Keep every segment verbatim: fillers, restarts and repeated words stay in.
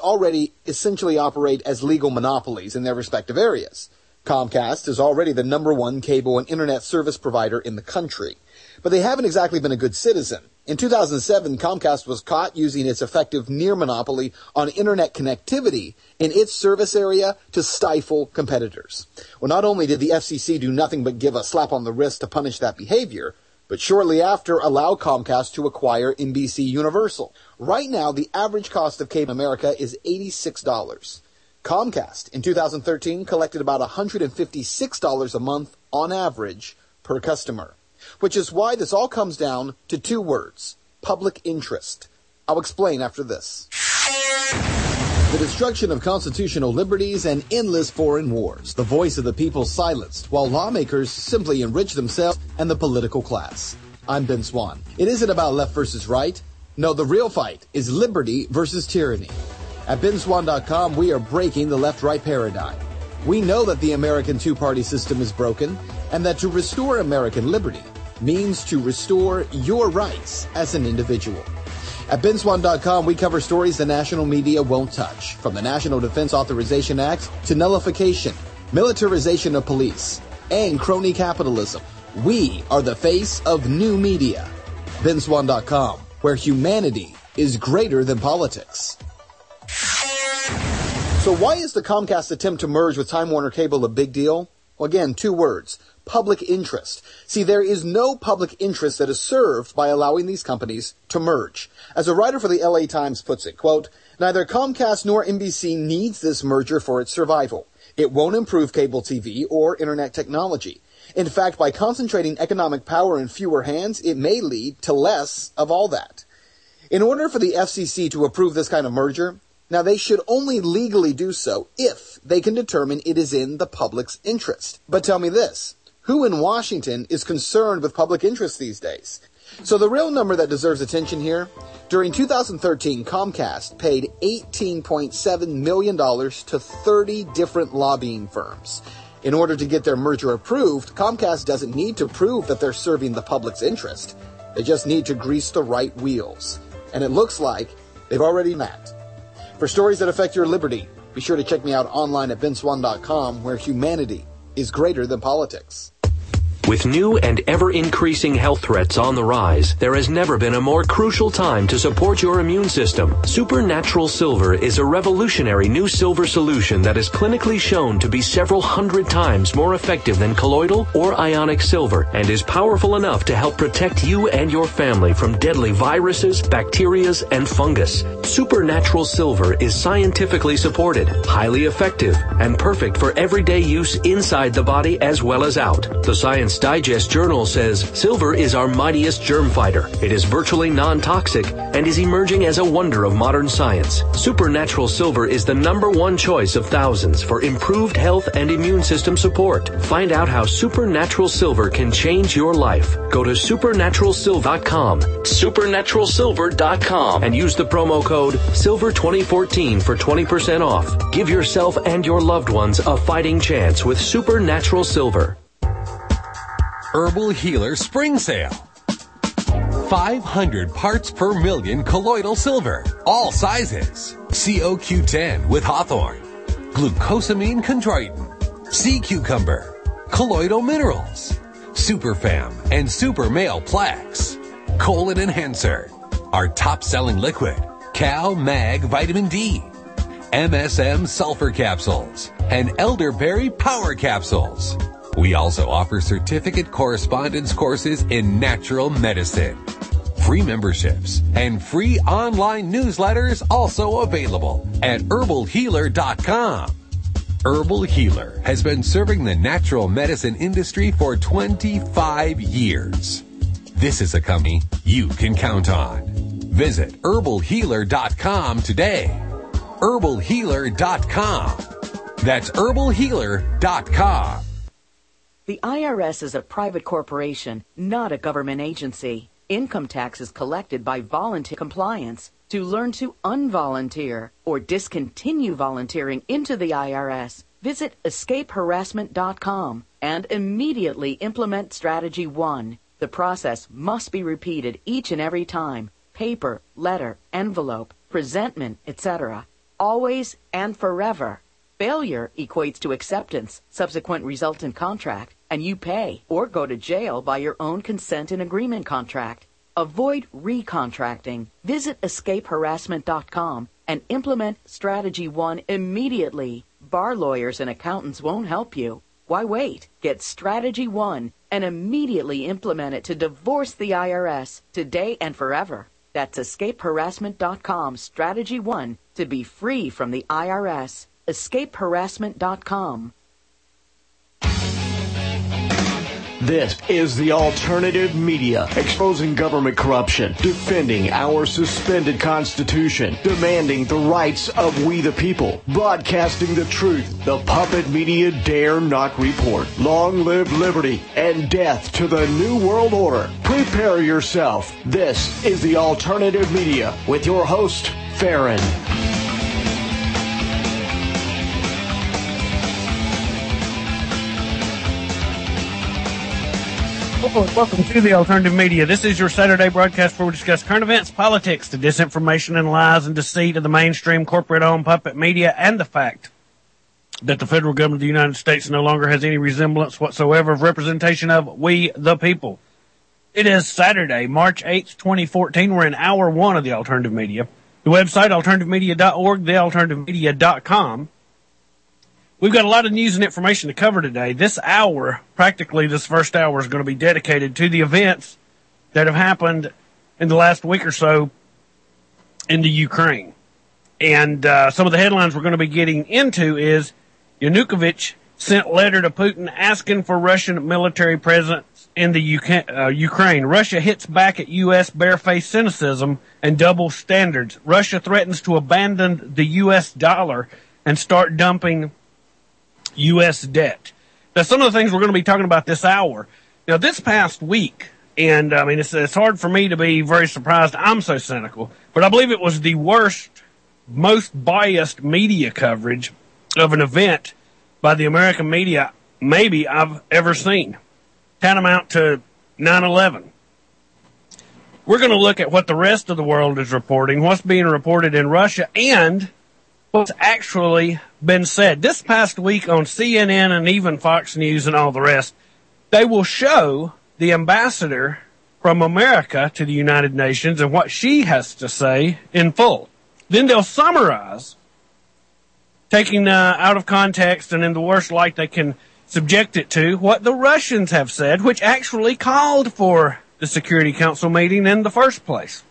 already essentially operate as legal monopolies in their respective areas. Comcast is already the number one cable and internet service provider in the country. But they haven't exactly been a good citizen. In two thousand seven, Comcast was caught using its effective near monopoly on internet connectivity in its service area to stifle competitors. Well, not only did the F C C do nothing but give a slap on the wrist to punish that behavior, but shortly after allow Comcast to acquire N B C Universal. Right now, the average cost of cable in America is eighty-six dollars. Comcast in two thousand thirteen collected about one hundred fifty-six dollars a month on average per customer, which is why this all comes down to two words: public interest. I'll explain after this. The destruction of constitutional liberties and endless foreign wars. The voice of the people silenced, while lawmakers simply enrich themselves and the political class. I'm Ben Swann. It isn't about left versus right. No, the real fight is liberty versus tyranny. At Ben Swann dot com, we are breaking the left-right paradigm. We know that the American two-party system is broken, and that to restore American liberty means to restore your rights as an individual. At Ben Swann dot com, we cover stories the national media won't touch, from the National Defense Authorization Act to nullification, militarization of police, and crony capitalism. We are the face of new media. Ben Swann dot com, where humanity is greater than politics. So why is the Comcast attempt to merge with Time Warner Cable a big deal? Well, again, two words: public interest. See, there is no public interest that is served by allowing these companies to merge. As a writer for the L A Times puts it, quote, neither Comcast nor N B C needs this merger for its survival. It won't improve cable T V or internet technology. In fact, by concentrating economic power in fewer hands, it may lead to less of all that. In order for the F C C to approve this kind of merger, now they should only legally do so if they can determine it is in the public's interest. But tell me this, who in Washington is concerned with public interest these days? So the real number that deserves attention here, during two thousand thirteen, Comcast paid eighteen point seven million dollars to thirty different lobbying firms. In order to get their merger approved, Comcast doesn't need to prove that they're serving the public's interest. They just need to grease the right wheels. And it looks like they've already done that. For stories that affect your liberty, be sure to check me out online at Ben Swann dot com, where humanity is greater than politics. With new and ever-increasing health threats on the rise, there has never been a more crucial time to support your immune system. Supernatural Silver is a revolutionary new silver solution that is clinically shown to be several hundred times more effective than colloidal or ionic silver and is powerful enough to help protect you and your family from deadly viruses, bacteria, and fungus. Supernatural Silver is scientifically supported, highly effective, and perfect for everyday use inside the body as well as out. The Science Digest Journal says silver is our mightiest germ fighter. It is virtually non-toxic and is emerging as a wonder of modern science. Supernatural Silver is the number one choice of thousands for improved health and immune system support. Find out how Supernatural Silver can change your life. Go to supernatural silver dot com, supernatural silver dot com, and use the promo code silver twenty fourteen for twenty percent off. Give yourself and your loved ones a fighting chance with Supernatural Silver. Herbal Healer Spring Sale. five hundred parts per million colloidal silver. All sizes. C O Q ten with hawthorn. Glucosamine chondroitin. Sea cucumber. Colloidal minerals. Superfam and Super Male Plaques. Colon Enhancer. Our top-selling liquid. Cal Mag Vitamin D. M S M Sulfur Capsules. And Elderberry Power Capsules. We also offer certificate correspondence courses in natural medicine. Free memberships and free online newsletters also available at herbal healer dot com. Herbal Healer has been serving the natural medicine industry for twenty-five years. This is a company you can count on. Visit herbal healer dot com today. herbal healer dot com. That's herbal healer dot com. The I R S is a private corporation, not a government agency. Income tax is collected by volunteer compliance. To learn to unvolunteer or discontinue volunteering into the I R S, visit escape harassment dot com and immediately implement Strategy one. The process must be repeated each and every time. Paper, letter, envelope, presentment, et cetera. always and forever. Failure equates to acceptance, subsequent resultant contract, and you pay or go to jail by your own consent and agreement contract. Avoid recontracting. Visit escape harassment dot com and implement Strategy One immediately. Bar lawyers and accountants won't help you. Why wait? Get Strategy One and immediately implement it to divorce the I R S today and forever. That's escape harassment dot com, Strategy One, to be free from the I R S. escape harassment dot com. This is the Alternative Media, exposing government corruption, defending our suspended Constitution, demanding the rights of we the people, broadcasting the truth. The puppet media dare not report. Long live liberty and death to the New World Order. Prepare yourself. This is the Alternative Media with your host, Farron. Hello and welcome to the Alternative Media. This is your Saturday broadcast where we discuss current events, politics, the disinformation and lies and deceit of the mainstream corporate-owned puppet media, and the fact that the federal government of the United States no longer has any resemblance whatsoever of representation of we the people. It is Saturday, March eighth, twenty fourteen. We're in hour one of the Alternative Media. The website, alternative media dot org, the alternative media dot com. We've got a lot of news and information to cover today. This hour, practically this first hour, is going to be dedicated to the events that have happened in the last week or so in the Ukraine. And uh, some of the headlines we're going to be getting into is Yanukovych sent letter to Putin asking for Russian military presence in the U K, uh, Ukraine. Russia hits back at U S barefaced cynicism and double standards. Russia threatens to abandon the U S dollar and start dumping U S debt. Now, some of the things we're going to be talking about this hour. Now, this past week, and I mean, it's, it's hard for me to be very surprised. I'm so cynical, but I believe it was the worst, most biased media coverage of an event by the American media maybe I've ever seen. Tantamount to nine eleven. We're going to look at what the rest of the world is reporting, what's being reported in Russia, and what's actually been said. This past week on C N N and even Fox News and all the rest, they will show the ambassador from America to the United Nations and what she has to say in full. Then they'll summarize, taking uh, out of context and in the worst light they can subject it to, what the Russians have said, which actually called for the Security Council meeting in the first place.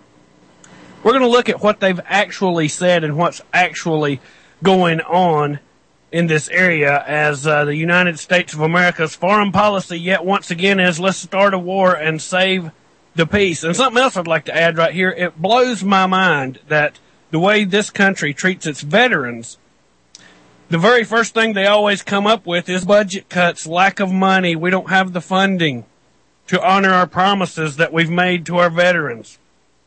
We're going to look at what they've actually said and what's actually going on in this area as uh, the United States of America's foreign policy yet once again is let's start a war and save the peace. And something else I'd like to add right here, it blows my mind that the way this country treats its veterans, the very first thing they always come up with is budget cuts, lack of money, we don't have the funding to honor our promises that we've made to our veterans.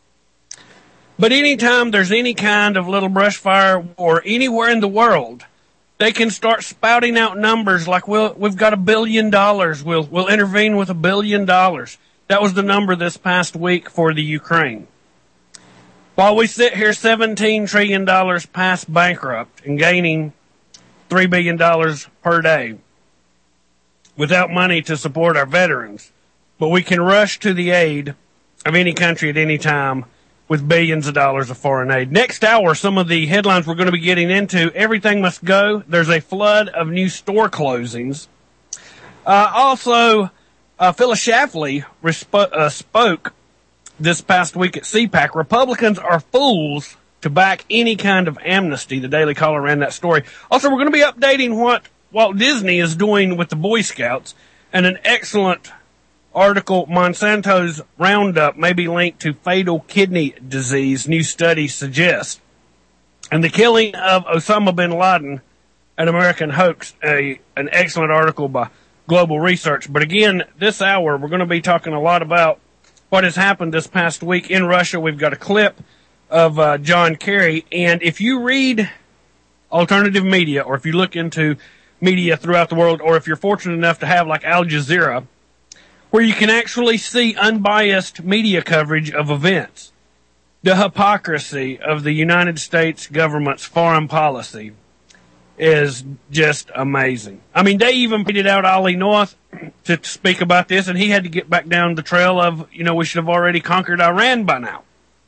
But anytime there's any kind of little brush fire war anywhere in the world, they can start spouting out numbers like, we'll, we've got a billion dollars. We'll, we'll intervene with a billion dollars. That was the number this past week for the Ukraine. While we sit here seventeen trillion dollars past bankrupt and gaining three billion dollars per day without money to support our veterans, but we can rush to the aid of any country at any time with billions of dollars of foreign aid. Next hour, some of the headlines we're going to be getting into. Everything must go. There's a flood of new store closings. Uh, also, uh, Phyllis Schlafly resp- uh, spoke this past week at C PAC. Republicans are fools to back any kind of amnesty. The Daily Caller ran that story. Also, we're going to be updating what Walt Disney is doing with the Boy Scouts, and an excellent article, Monsanto's Roundup may be linked to fatal kidney disease, new studies suggest. And the killing of Osama bin Laden, an American hoax, a, an excellent article by Global Research. But again, this hour, we're going to be talking a lot about what has happened this past week in Russia. We've got a clip of uh, John Kerry. And if you read alternative media, or if you look into media throughout the world, or if you're fortunate enough to have like Al Jazeera, where you can actually see unbiased media coverage of events, the hypocrisy of the United States government's foreign policy is just amazing. I mean, they even tweeted out Ollie North to speak about this, and he had to get back down the trail of, you know, we should have already conquered Iran by now.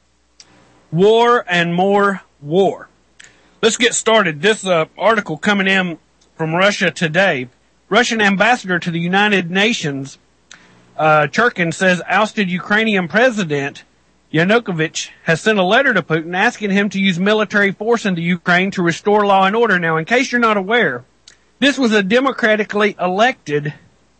War and more war. Let's get started. This uh, article coming in from Russia Today. Russian ambassador to the United Nations, uh, Churkin, says ousted Ukrainian president Yanukovych has sent a letter to Putin asking him to use military force into Ukraine to restore law and order. Now, in case you're not aware, this was a democratically elected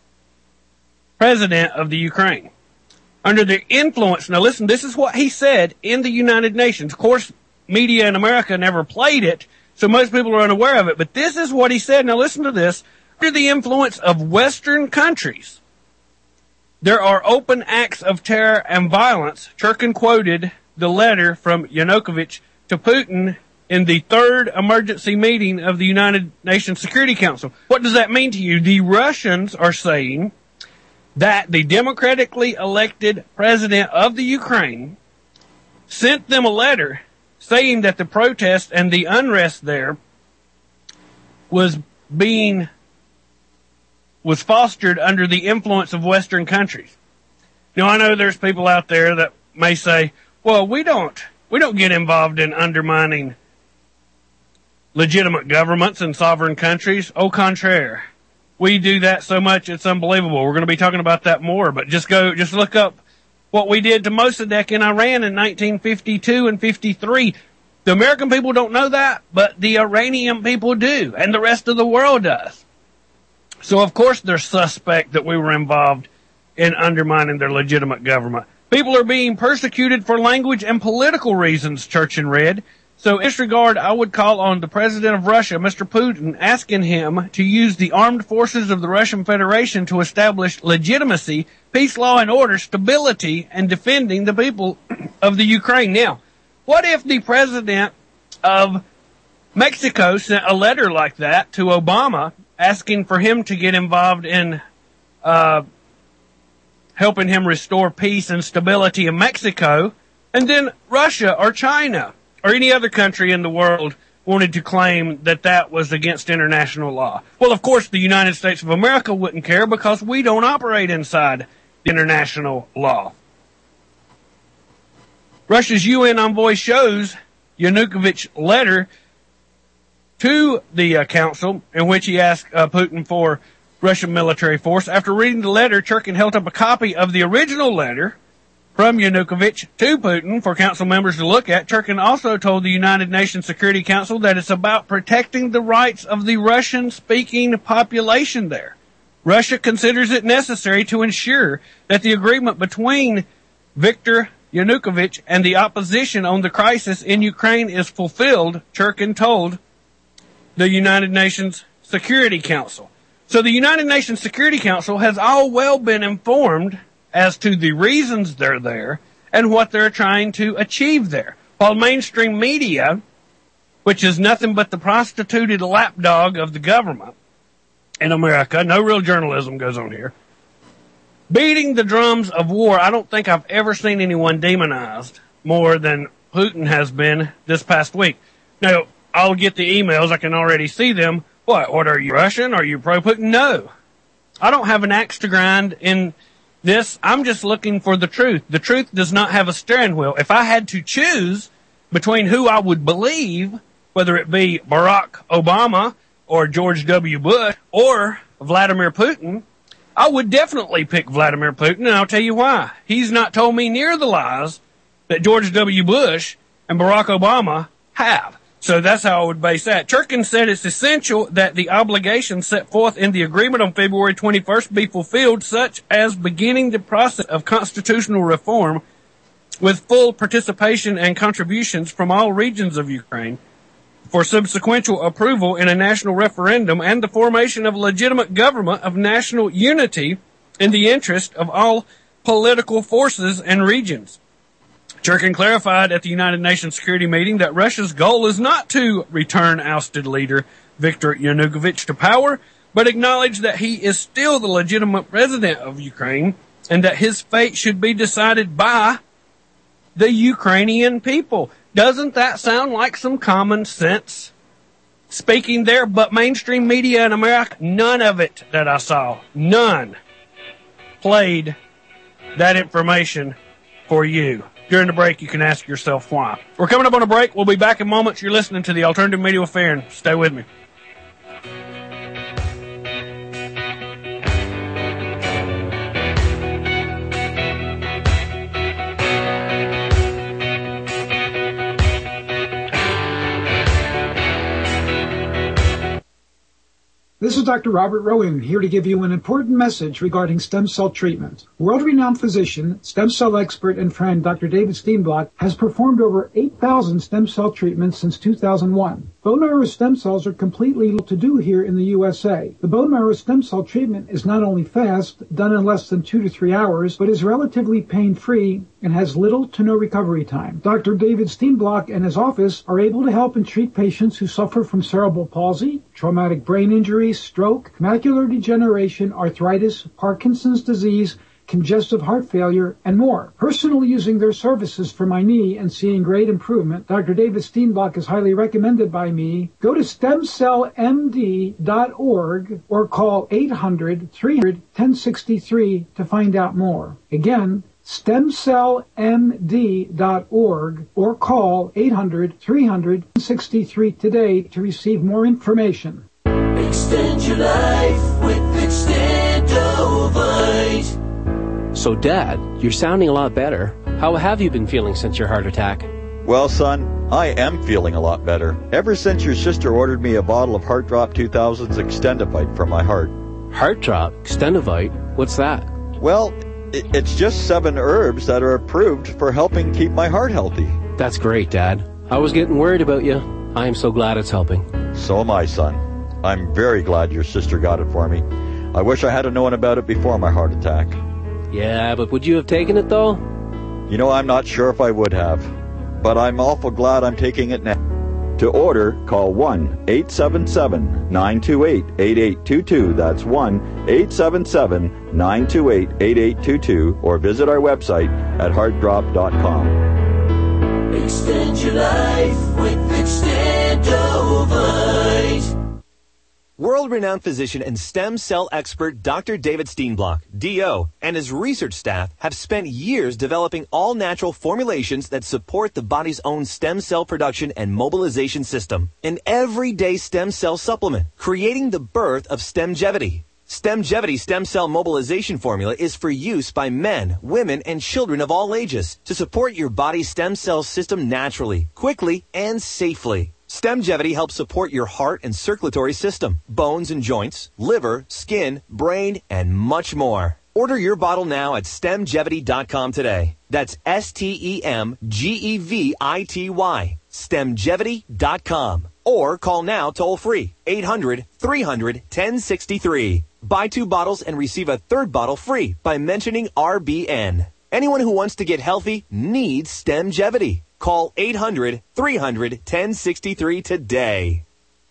president of the Ukraine. Under the influence, now listen, this is what he said in the United Nations. Of course, media in America never played it, so most people are unaware of it, but this is what he said. Now listen to this. Under the influence of Western countries, there are open acts of terror and violence. Churkin quoted the letter from Yanukovych to Putin in the third emergency meeting of the United Nations Security Council. What does that mean to you? The Russians are saying that the democratically elected president of the Ukraine sent them a letter saying that the protest and the unrest there was being was fostered under the influence of Western countries. Now, I know there's people out there that may say, well, we don't, we don't get involved in undermining legitimate governments and sovereign countries. Au contraire. We do that so much, it's unbelievable. We're going to be talking about that more, but just go, just look up what we did to Mossadegh in Iran in nineteen fifty-two and fifty-three. The American people don't know that, but the Iranian people do, and the rest of the world does. So, of course, they're suspect that we were involved in undermining their legitimate government. People are being persecuted for language and political reasons, Churkin read. So, in this regard, I would call on the president of Russia, Mister Putin, asking him to use the armed forces of the Russian Federation to establish legitimacy, peace, law, and order, stability, and defending the people of the Ukraine. Now, what if the president of Mexico sent a letter like that to Obama asking for him to get involved in uh, helping him restore peace and stability in Mexico, and then Russia or China or any other country in the world wanted to claim that that was against international law? Well, of course, the United States of America wouldn't care because we don't operate inside international law. Russia's U N envoy shows Yanukovych's letter to the uh, council in which he asked uh, Putin for Russian military force. After reading the letter, Churkin held up a copy of the original letter from Yanukovych to Putin for council members to look at. Churkin also told the United Nations Security Council that it's about protecting the rights of the Russian-speaking population there. Russia considers it necessary to ensure that the agreement between Viktor Yanukovych and the opposition on the crisis in Ukraine is fulfilled, Churkin told the United Nations Security Council. So the United Nations Security Council has all well been informed as to the reasons they're there and what they're trying to achieve there. While mainstream media, which is nothing but the prostituted lapdog of the government in America, no real journalism goes on here, beating the drums of war. I don't think I've ever seen anyone demonized more than Putin has been this past week. Now, I'll get the emails. I can already see them. What? What, are you Russian? Are you pro-Putin? No. I don't have an axe to grind in this. I'm just looking for the truth. The truth does not have a steering wheel. If I had to choose between who I would believe, whether it be Barack Obama or George W. Bush or Vladimir Putin, I would definitely pick Vladimir Putin, and I'll tell you why. He's not told me near the lies that George W. Bush and Barack Obama have. So that's how I would base that. Churkin said it's essential that the obligations set forth in the agreement on February twenty-first be fulfilled, such as beginning the process of constitutional reform with full participation and contributions from all regions of Ukraine for subsequent approval in a national referendum and the formation of a legitimate government of national unity in the interest of all political forces and regions. Churkin clarified at the United Nations Security meeting that Russia's goal is not to return ousted leader Viktor Yanukovych to power, but acknowledged that he is still the legitimate president of Ukraine and that his fate should be decided by the Ukrainian people. Doesn't that sound like some common sense speaking there? But mainstream media in America, none of it that I saw, none played that information for you. During the break, you can ask yourself why. We're coming up on a break. We'll be back in moments. You're listening to the Alternative Media with Farron. Stay with me. This is Doctor Robert Rowan, here to give you an important message regarding stem cell treatment. World-renowned physician, stem cell expert, and friend Doctor David Steenblock has performed over eight thousand stem cell treatments since two thousand one. Bone marrow stem cells are completely legal to do here in the U S A. The bone marrow stem cell treatment is not only fast, done in less than two to three hours, but is relatively pain-free and has little to no recovery time. Doctor David Steenblock and his office are able to help and treat patients who suffer from cerebral palsy, traumatic brain injury, stroke, macular degeneration, arthritis, Parkinson's disease, congestive heart failure, and more. Personally using their services for my knee and seeing great improvement, Doctor David Steenblock is highly recommended by me. Go to stem cell m d dot org or call eight hundred, three hundred, ten sixty-three to find out more. Again, stem cell m d dot org or call eight hundred, three hundred, ten sixty-three today to receive more information. Extend your life with Extendovite. So, Dad, you're sounding a lot better. How have you been feeling since your heart attack? Well, son, I am feeling a lot better. Ever since your sister ordered me a bottle of Heart Drop two thousand's Extendovite for my heart. Heart Drop? Extendovite? What's that? Well, it's just seven herbs that are approved for helping keep my heart healthy. That's great, Dad. I was getting worried about you. I am so glad it's helping. So am I, son. I'm very glad your sister got it for me. I wish I had known about it before my heart attack. Yeah, but would you have taken it, though? You know, I'm not sure if I would have. But I'm awful glad I'm taking it now. To order, call one eight seven seven, nine two eight, eight eight two two. That's one eight seven seven, nine two eight, eight eight two two. Or visit our website at heart drop dot com. Extend your life with Extendovite. World-renowned physician and stem cell expert Doctor David Steenblock, D O, and his research staff have spent years developing all-natural formulations that support the body's own stem cell production and mobilization system. An everyday stem cell supplement, creating the birth of Stemgevity. Stemgevity stem cell mobilization formula is for use by men, women, and children of all ages to support your body's stem cell system naturally, quickly, and safely. Stemgevity helps support your heart and circulatory system, bones and joints, liver, skin, brain, and much more. Order your bottle now at stemgevity dot com today. That's S T E M G E V I T Y. stemgevity dot com. Or call now toll free, eight hundred, three hundred, ten sixty-three. Buy two bottles and receive a third bottle free by mentioning R B N. Anyone who wants to get healthy needs Stemgevity. Call eight hundred, three hundred, ten sixty-three today.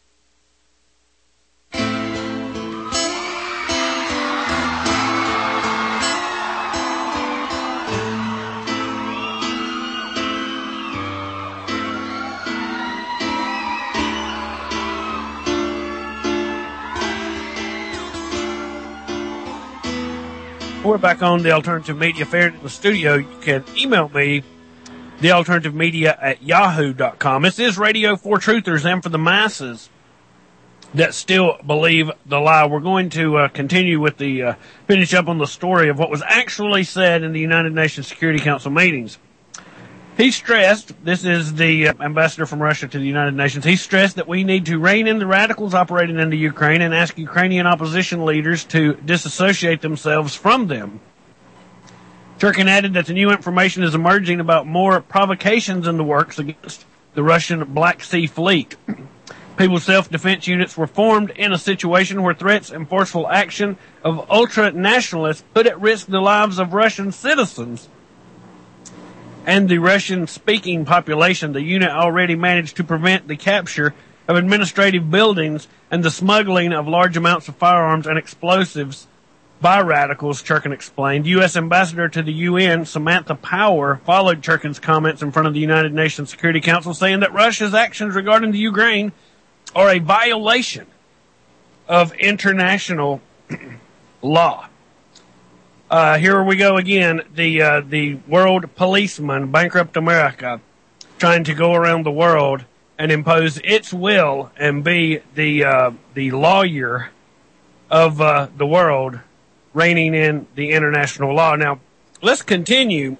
We're back on the Alternative Media Fair in the studio. You can email me, the alternative media at yahoo dot com. This is radio for truthers and for the masses that still believe the lie. We're going to uh, continue with the, uh, finish up on the story of what was actually said in the United Nations Security Council meetings. He stressed, this is the uh, ambassador from Russia to the United Nations, he stressed that we need to rein in the radicals operating in the Ukraine and ask Ukrainian opposition leaders to disassociate themselves from them. Turkin added that the new information is emerging about more provocations in the works against the Russian Black Sea Fleet. People's self-defense units were formed in a situation where threats and forceful action of ultra-nationalists put at risk the lives of Russian citizens and the Russian-speaking population. The unit already managed to prevent the capture of administrative buildings and the smuggling of large amounts of firearms and explosives by radicals, Churkin explained. U S Ambassador to the U N, Samantha Power, followed Churkin's comments in front of the United Nations Security Council, saying that Russia's actions regarding the Ukraine are a violation of international law. Uh, here we go again. The uh, the world policeman, Bankrupt America, trying to go around the world and impose its will and be the uh, the lawyer of uh, the world, reigning in the international law. Now, let's continue,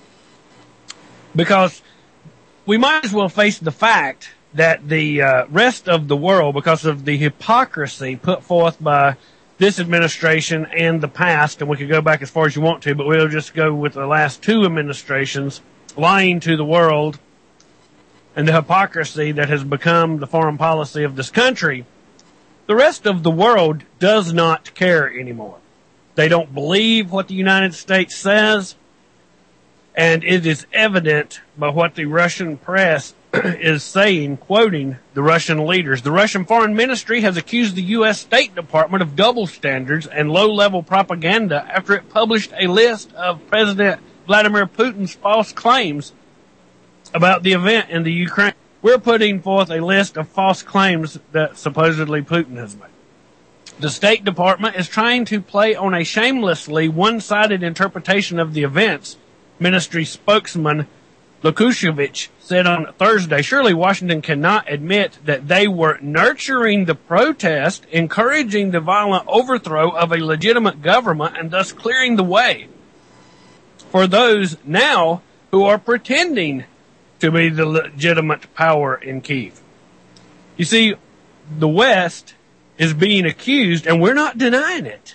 because we might as well face the fact that the uh, rest of the world, because of the hypocrisy put forth by this administration and the past, and we could go back as far as you want to, but we'll just go with the last two administrations, lying to the world, and the hypocrisy that has become the foreign policy of this country, the rest of the world does not care anymore. They don't believe what the United States says, and it is evident by what the Russian press is saying, quoting the Russian leaders. The Russian Foreign Ministry has accused the U S State Department of double standards and low-level propaganda after it published a list of President Vladimir Putin's false claims about the event in the Ukraine. We're putting forth a list of false claims that supposedly Putin has made. The State Department is trying to play on a shamelessly one-sided interpretation of the events, ministry spokesman Lukushevich said on Thursday. Surely Washington cannot admit that they were nurturing the protest, encouraging the violent overthrow of a legitimate government, and thus clearing the way for those now who are pretending to be the legitimate power in Kyiv. You see, the West is being accused, and we're not denying it,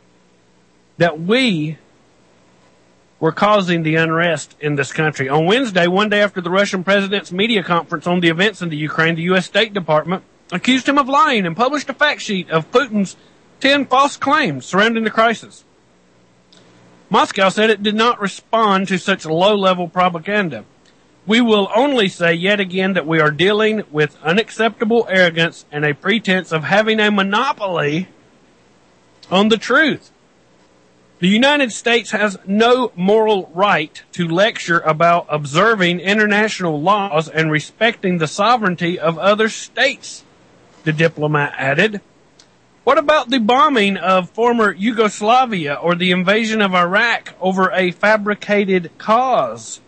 that we were causing the unrest in this country. On Wednesday, one day after the Russian president's media conference on the events in the Ukraine, the U S State Department accused him of lying and published a fact sheet of Putin's ten false claims surrounding the crisis. Moscow said it did not respond to such low-level propaganda. We will only say yet again that we are dealing with unacceptable arrogance and a pretense of having a monopoly on the truth. The United States has no moral right to lecture about observing international laws and respecting the sovereignty of other states, the diplomat added. What about the bombing of former Yugoslavia or the invasion of Iraq over a fabricated cause?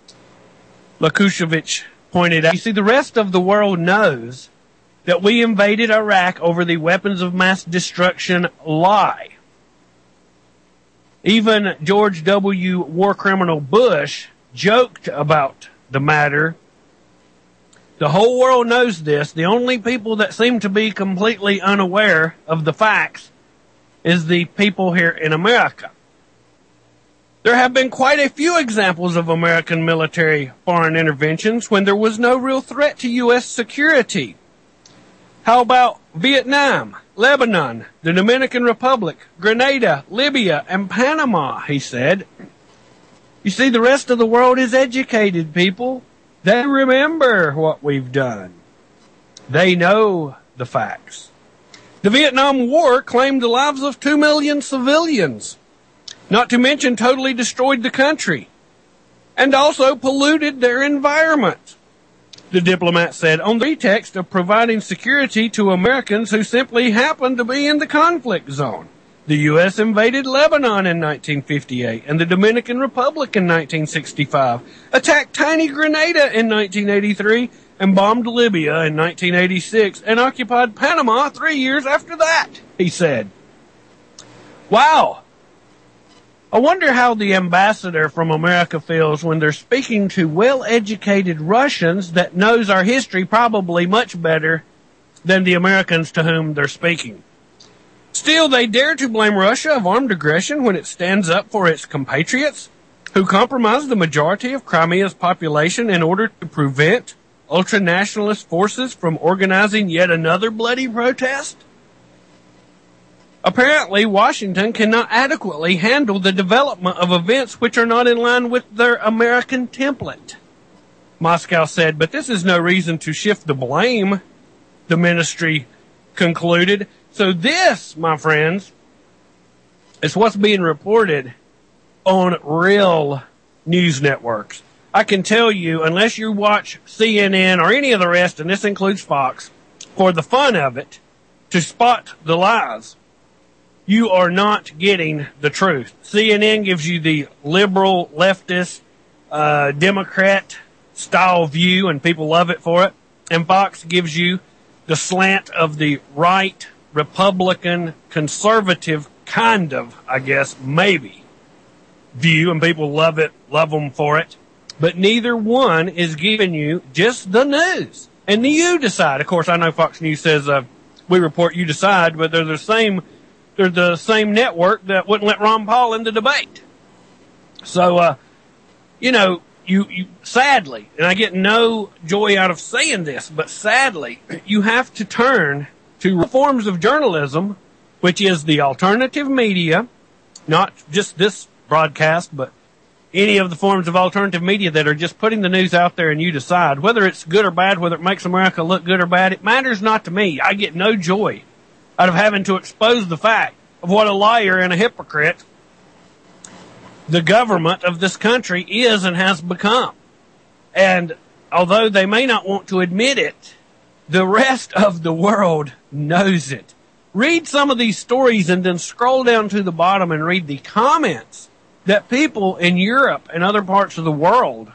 Lukushevich pointed out. You see, the rest of the world knows that we invaded Iraq over the weapons of mass destruction lie. Even George W. war criminal Bush joked about the matter. The whole world knows this. The only people that seem to be completely unaware of the facts is the people here in America. There have been quite a few examples of American military foreign interventions when there was no real threat to U S security. How about Vietnam, Lebanon, the Dominican Republic, Grenada, Libya, and Panama, he said. You see, the rest of the world is educated, people. They remember what we've done. They know the facts. The Vietnam War claimed the lives of two million civilians, not to mention totally destroyed the country, and also polluted their environment, the diplomat said, on the pretext of providing security to Americans who simply happened to be in the conflict zone. The U S invaded Lebanon in nineteen fifty-eight and the Dominican Republic in nineteen sixty-five, attacked tiny Grenada in nineteen eighty-three, and bombed Libya in nineteen eighty-six, and occupied Panama three years after that, he said. Wow. I wonder how the ambassador from America feels when they're speaking to well-educated Russians that knows our history probably much better than the Americans to whom they're speaking. Still, they dare to blame Russia of armed aggression when it stands up for its compatriots, who compromised the majority of Crimea's population in order to prevent ultranationalist forces from organizing yet another bloody protest? Apparently, Washington cannot adequately handle the development of events which are not in line with their American template, Moscow said, but this is no reason to shift the blame, the ministry concluded. So this, my friends, It's what's being reported on real news networks. I can tell you, unless you watch C N N or any of the rest, and this includes Fox, for the fun of it, to spot the lies, you are not getting the truth. C N N gives you the liberal, leftist, uh, Democrat style view, and people love it for it. And Fox gives you the slant of the right, Republican, conservative kind of, I guess, maybe view, and people love it, love them for it. But neither one is giving you just the news. And you decide. Of course, I know Fox News says, uh, we report, you decide, but they're the same, they're the same network that wouldn't let Ron Paul in the debate. So, uh, you know, you, you, sadly, and I get no joy out of saying this, but sadly, you have to turn to forms of journalism, which is the alternative media, not just this broadcast, but any of the forms of alternative media that are just putting the news out there and you decide whether it's good or bad, whether it makes America look good or bad. It matters not to me. I get no joy out of having to expose the fact of what a liar and a hypocrite the government of this country is and has become. And although they may not want to admit it, the rest of the world knows it. Read some of these stories and then scroll down to the bottom and read the comments that people in Europe and other parts of the world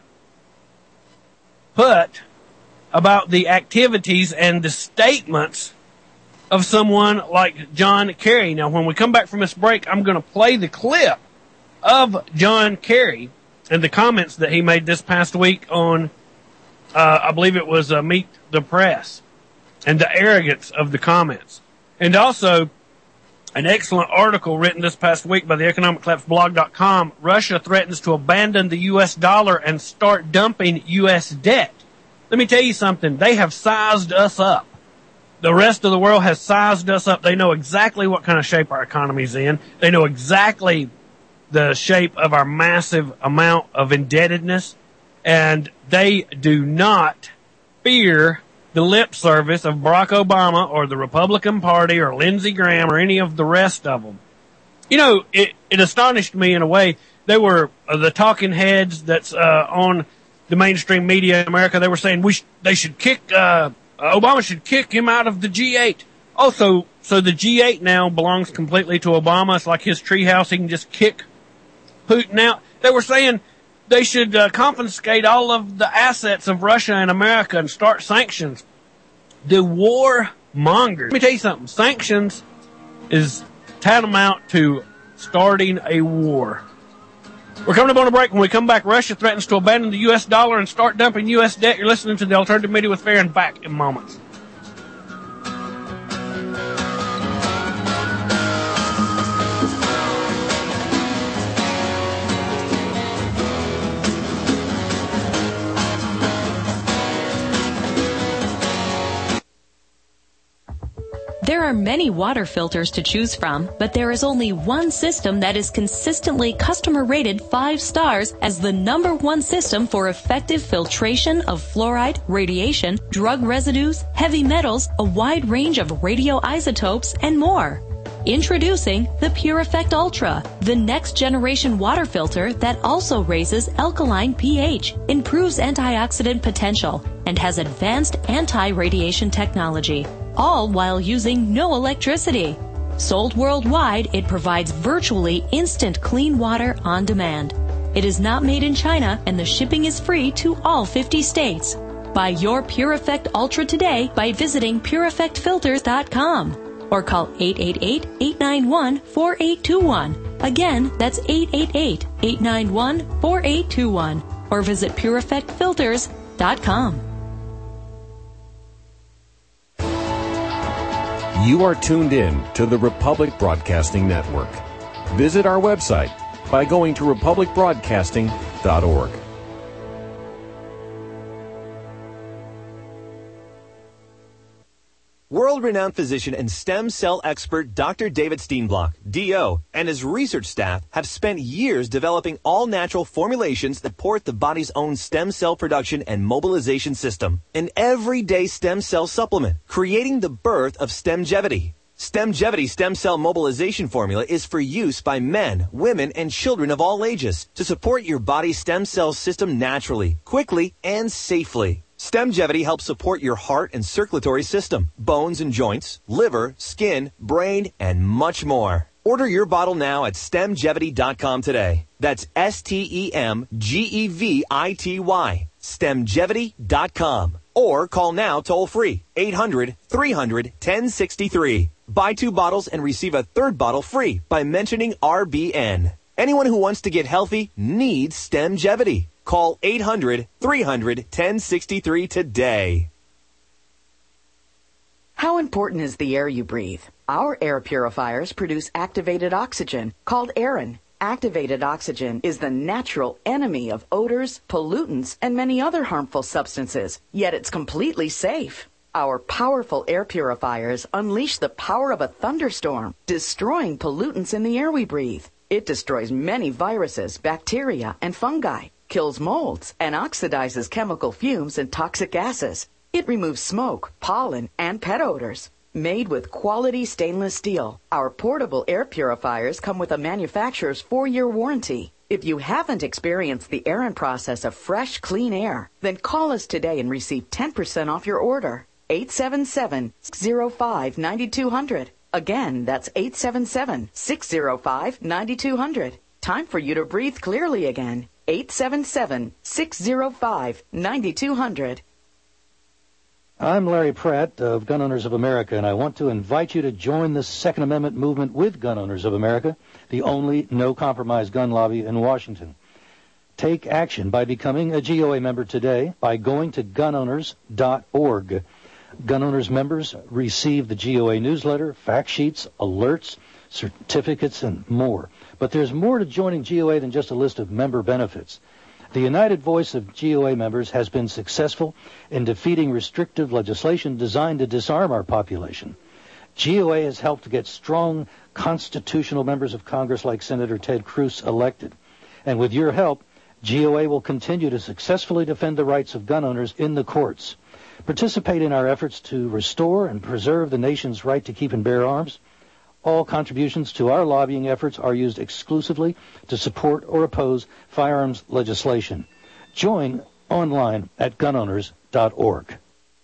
put about the activities and the statements of someone like John Kerry. Now, when we come back from this break, I'm going to play the clip of John Kerry and the comments that he made this past week on, uh, I believe it was uh, Meet the Press, and the arrogance of the comments. And also, an excellent article written this past week by the economic collapse blog dot com. Russia threatens to abandon the U S dollar and start dumping U S debt. Let me tell you something. They have sized us up. The rest of the world has sized us up. They know exactly what kind of shape our economy's in. They know exactly the shape of our massive amount of indebtedness. And they do not fear the lip service of Barack Obama or the Republican Party or Lindsey Graham or any of the rest of them. You know, it, it astonished me in a way. They were uh, the talking heads that's uh, on the mainstream media in America. They were saying we sh- they should kick uh, Obama should kick him out of the G eight. Also, so the G eight now belongs completely to Obama. It's like his treehouse. He can just kick Putin out. They were saying they should uh, confiscate all of the assets of Russia and America and start sanctions. The war mongers. Let me tell you something. Sanctions is tantamount to starting a war. We're coming up on a break. When we come back, Russia threatens to abandon the U S dollar and start dumping U S debt. You're listening to the Alternative Media with Farron. Back in moments. There are many water filters to choose from, but there is only one system that is consistently customer rated five stars as the number one system for effective filtration of fluoride, radiation, drug residues, heavy metals, a wide range of radioisotopes, and more. Introducing the PureEffect Ultra, the next generation water filter that also raises alkaline pH, improves antioxidant potential, and has advanced anti-radiation technology, all while using no electricity. Sold worldwide, it provides virtually instant clean water on demand. It is not made in China, and the shipping is free to all fifty states. Buy your PureEffect Ultra today by visiting pure effect filters dot com or call eight eight eight, eight nine one, four eight two one. Again, that's eight eight eight, eight nine one, four eight two one or visit pure effect filters dot com. You are tuned in to the Republic Broadcasting Network. Visit our website by going to republic broadcasting dot org. World-renowned physician and stem cell expert Doctor David Steenblock, D O, and his research staff have spent years developing all-natural formulations that support the body's own stem cell production and mobilization system. An everyday stem cell supplement, creating the birth of Stemgevity. StemGevity stem cell mobilization formula is for use by men, women, and children of all ages to support your body's stem cell system naturally, quickly, and safely. StemGevity helps support your heart and circulatory system, bones and joints, liver, skin, brain, and much more. Order your bottle now at stemgevity dot com today. That's S T E M G E V I T Y. stemgevity dot com. Or call now toll free, eight hundred, three hundred, ten sixty-three. Buy two bottles and receive a third bottle free by mentioning R B N. Anyone who wants to get healthy needs StemGevity. Call eight hundred, three hundred, ten sixty-three today. How important is the air you breathe? Our air purifiers produce activated oxygen, called Aerin. Activated oxygen is the natural enemy of odors, pollutants, and many other harmful substances, yet it's completely safe. Our powerful air purifiers unleash the power of a thunderstorm, destroying pollutants in the air we breathe. It destroys many viruses, bacteria, and fungi, kills molds, and oxidizes chemical fumes and toxic gases. It removes smoke, pollen, and pet odors. Made with quality stainless steel, our portable air purifiers come with a manufacturer's four-year warranty. If you haven't experienced the Aerin process of fresh, clean air, then call us today and receive ten percent off your order. eight seven seven, six zero five, nine two zero zero. Again, that's eight seven seven, six zero five, nine two zero zero. Time for you to breathe clearly again. eight seven seven, six zero five, nine two zero zero. I'm Larry Pratt of Gun Owners of America, and I want to invite you to join the Second Amendment movement with Gun Owners of America, the only no-compromise gun lobby in Washington. Take action by becoming a G O A member today by going to gun owners dot org. Gun Owners members receive the G O A newsletter, fact sheets, alerts, certificates, and more. But there's more to joining G O A than just a list of member benefits. The united voice of G O A members has been successful in defeating restrictive legislation designed to disarm our population. G O A has helped to get strong constitutional members of Congress like Senator Ted Cruz elected. And with your help, G O A will continue to successfully defend the rights of gun owners in the courts. Participate in our efforts to restore and preserve the nation's right to keep and bear arms. All contributions to our lobbying efforts are used exclusively to support or oppose firearms legislation. Join online at gun owners dot org.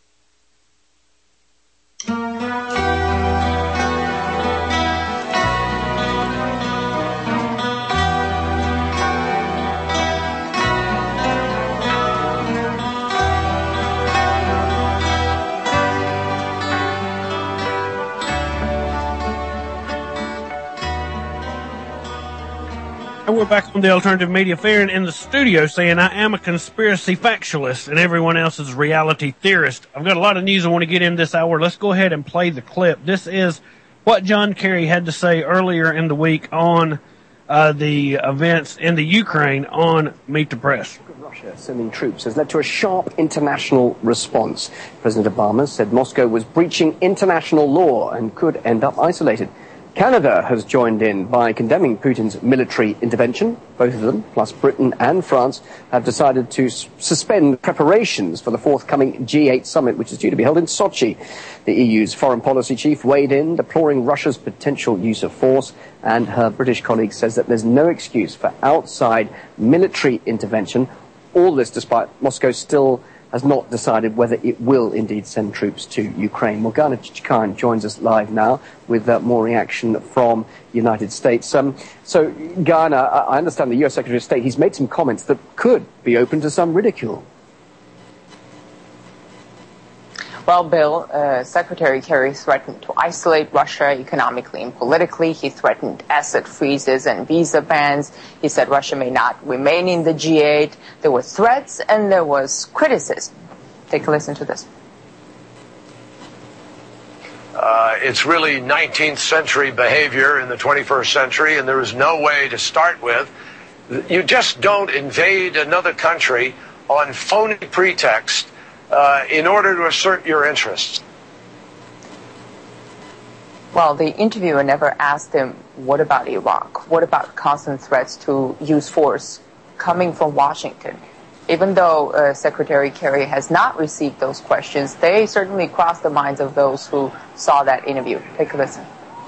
And we're back on the Alternative Media Fair and in the studio saying I am a conspiracy factualist and everyone else is a reality theorist. I've got a lot of news I want to get in this hour. Let's go ahead and play the clip. This is what John Kerry had to say earlier in the week on uh, the events in the Ukraine on Meet the Press. Russia sending troops has led to a sharp international response. President Obama said Moscow was breaching international law and could end up isolated. Canada has joined in by condemning Putin's military intervention. Both of them, plus Britain and France, have decided to s- suspend preparations for the forthcoming G eight summit, which is due to be held in Sochi. The E U's foreign policy chief weighed in, deploring Russia's potential use of force, and her British colleague says that there's no excuse for outside military intervention. All this despite Moscow still has not decided whether it will indeed send troops to Ukraine. Morgana Chickan joins us live now with uh, more reaction from the United States. Um, so, Ghana, I understand the U S Secretary of State, he's made some comments that could be open to some ridicule. Well, Bill, uh, Secretary Kerry threatened to isolate Russia economically and politically. He threatened asset freezes and visa bans. He said Russia may not remain in the G eight. There were threats and there was criticism. Take a listen to this. Uh, it's really nineteenth century behavior in the twenty-first century, and there is no way to start with. You just don't invade another country on phony pretext Uh, in order to assert your interests. Well, the interviewer never asked him, what about Iraq? What about constant threats to use force coming from Washington? Even though uh, Secretary Kerry has not received those questions, they certainly crossed the minds of those who saw that interview. Take a listen.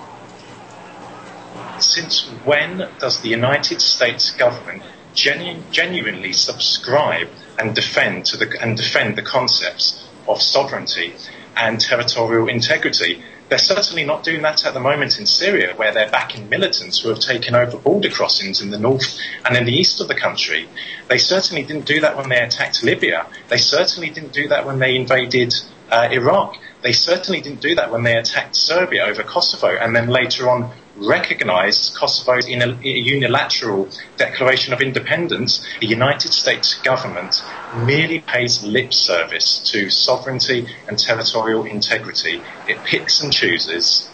Since when does the United States government genu- genuinely subscribe and defend to the and defend the concepts of sovereignty and territorial integrity? They're certainly not doing that at the moment in Syria, where they're backing militants who have taken over border crossings in the north and in the east of the country. They certainly didn't do that when they attacked Libya. They certainly didn't do that when they invaded uh, Iraq. They certainly didn't do that when they attacked Serbia over Kosovo and then later on recognized Kosovo's in a, a unilateral declaration of independence. The United States government merely pays lip service to sovereignty and territorial integrity. It picks and chooses.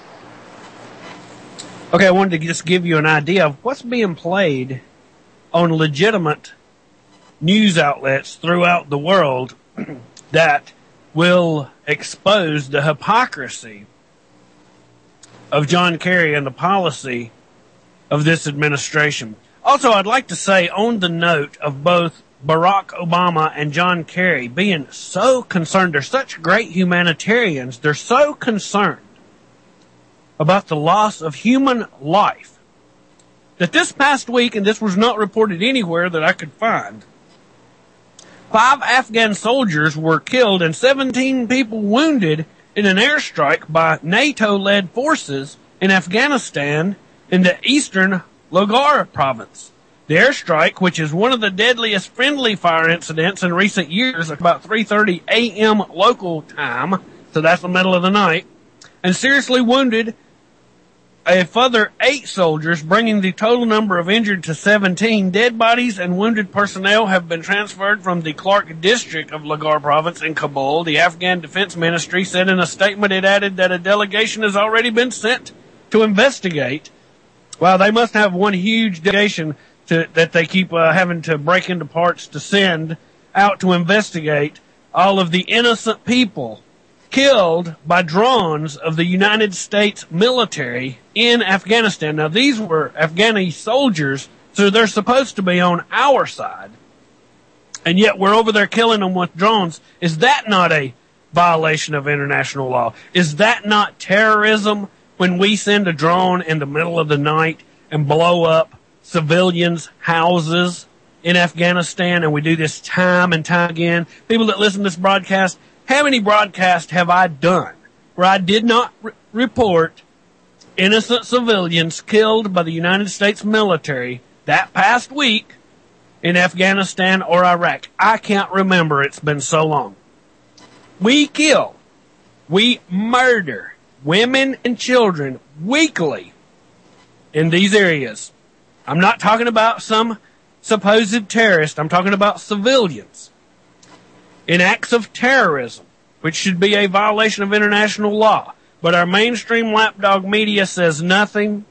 Okay, I wanted to just give you an idea of what's being played on legitimate news outlets throughout the world that will expose the hypocrisy of John Kerry and the policy of this administration. Also, I'd like to say on the note of both Barack Obama and John Kerry being so concerned, they're such great humanitarians, they're so concerned about the loss of human life that this past week, and this was not reported anywhere that I could find, five Afghan soldiers were killed and seventeen people wounded in an airstrike by NATO-led forces in Afghanistan in the eastern Logar province. The airstrike, which is one of the deadliest friendly fire incidents in recent years, about three thirty a.m. local time, so that's the middle of the night, and seriously wounded a further eight soldiers, bringing the total number of injured to seventeen. Dead bodies and wounded personnel have been transferred from the Clark district of Logar province in Kabul. The Afghan Defense Ministry said in a statement, it added that a delegation has already been sent to investigate. Well, they must have one huge delegation to, that they keep uh, having to break into parts to send out to investigate all of the innocent people killed by drones of the United States military in Afghanistan. Now, these were Afghani soldiers, so they're supposed to be on our side, and yet we're over there killing them with drones. Is that not a violation of international law? Is that not terrorism when we send a drone in the middle of the night and blow up civilians' houses in Afghanistan, and we do this time and time again? People that listen to this broadcast, how many broadcasts have I done where I did not re- report innocent civilians killed by the United States military that past week in Afghanistan or Iraq? I can't remember. It's been so long. We kill, we murder women and children weekly in these areas. I'm not talking about some supposed terrorist. I'm talking about civilians in acts of terrorism, which should be a violation of international law. But our mainstream lapdog media says nothing.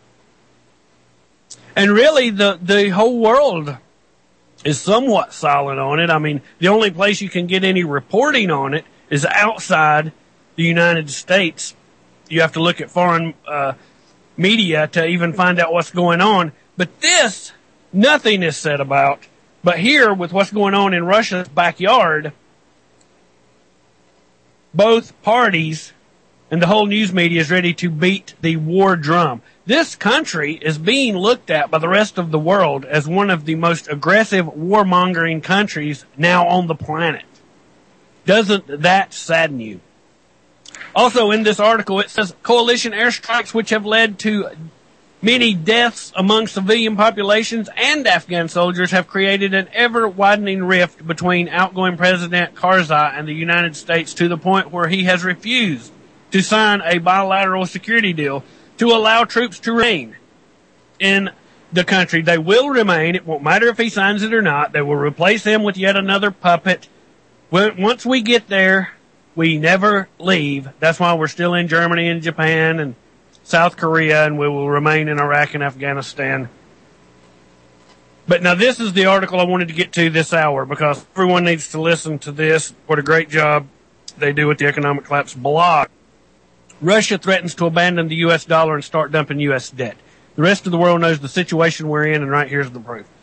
And really, the, the whole world is somewhat silent on it. I mean, the only place you can get any reporting on it is outside the United States. You have to look at foreign uh, media to even find out what's going on. But this, nothing is said about. But here, with what's going on in Russia's backyard, both parties and the whole news media is ready to beat the war drum. This country is being looked at by the rest of the world as one of the most aggressive warmongering countries now on the planet. Doesn't that sadden you? Also, in this article, it says coalition airstrikes which have led to many deaths among civilian populations and Afghan soldiers have created an ever-widening rift between outgoing President Karzai and the United States, to the point where he has refused to sign a bilateral security deal to allow troops to remain in the country. They will remain. It won't matter if he signs it or not. They will replace him with yet another puppet. Once we get there, we never leave. That's why we're still in Germany and Japan and South Korea, and we will remain in Iraq and Afghanistan. But now this is the article I wanted to get to this hour, because everyone needs to listen to this. What a great job they do with the Economic Collapse blog. Russia threatens to abandon the U S dollar and start dumping U S debt. The rest of the world knows the situation we're in, and right here's the proof.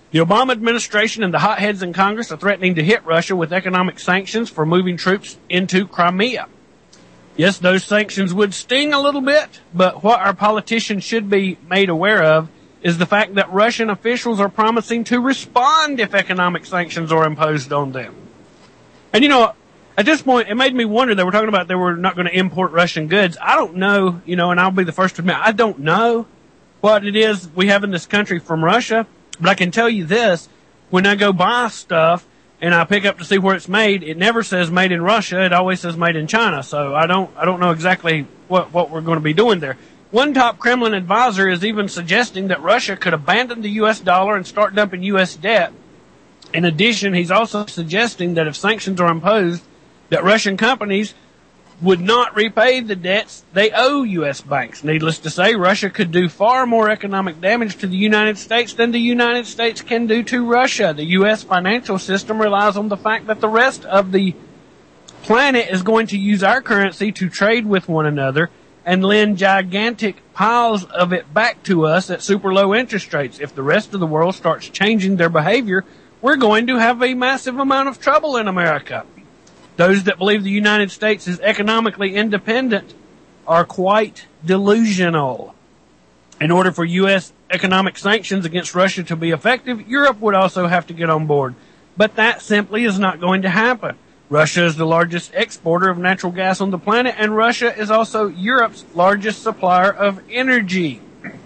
The Obama administration and the hotheads in Congress are threatening to hit Russia with economic sanctions for moving troops into Crimea. Yes, those sanctions would sting a little bit, but what our politicians should be made aware of is the fact that Russian officials are promising to respond if economic sanctions are imposed on them. And you know, at this point, it made me wonder, they were talking about they were not going to import Russian goods. I don't know, you know, and I'll be the first to admit, I don't know what it is we have in this country from Russia. But I can tell you this, when I go buy stuff and I pick up to see where it's made, it never says made in Russia. It always says made in China. So I don't, I don't know exactly what, what we're going to be doing there. One top Kremlin advisor is even suggesting that Russia could abandon the U S dollar and start dumping U S debt. In addition, he's also suggesting that if sanctions are imposed, that Russian companies would not repay the debts they owe U S banks. Needless to say, Russia could do far more economic damage to the United States than the United States can do to Russia. The U S financial system relies on the fact that the rest of the planet is going to use our currency to trade with one another and lend gigantic piles of it back to us at super low interest rates. If the rest of the world starts changing their behavior, we're going to have a massive amount of trouble in America. Those that believe the United States is economically independent are quite delusional. In order for U S economic sanctions against Russia to be effective, Europe would also have to get on board. But that simply is not going to happen. Russia is the largest exporter of natural gas on the planet, and Russia is also Europe's largest supplier of energy.